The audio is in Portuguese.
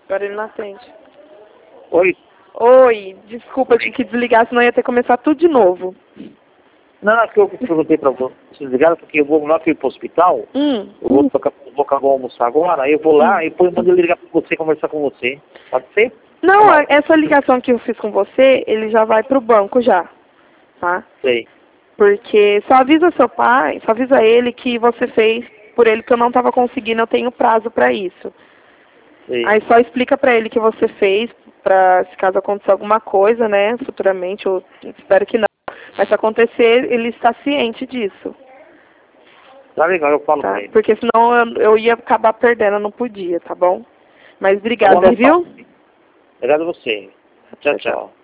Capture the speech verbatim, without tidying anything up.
Agora ele não atende. Oi? Oi, desculpa, eu tinha que desligar, senão ia ter que começar tudo de novo. Não, é que eu perguntei pra vocês ligaram, porque eu vou lá para ir pro hospital, Hum. eu vou, tocar, vou acabar o almoçar agora, aí eu vou lá e depois mando ele ligar pra você, conversar com você. Pode ser? Não, a- essa ligação que eu fiz com você, ele já vai pro banco já, tá? Sei. Porque só avisa seu pai, só avisa ele que você fez por ele que eu não estava conseguindo, eu tenho prazo pra isso. Sei. Aí só explica pra ele que você fez, pra se caso acontecer alguma coisa, né, futuramente, eu espero que não. Mas se acontecer, ele está ciente disso, Tá legal, eu falo tá? pra ele. Porque senão eu, eu ia acabar perdendo, eu não podia, tá bom? Mas Tá bom, obrigada, não viu? falo. Obrigado a você. Tchau, tchau.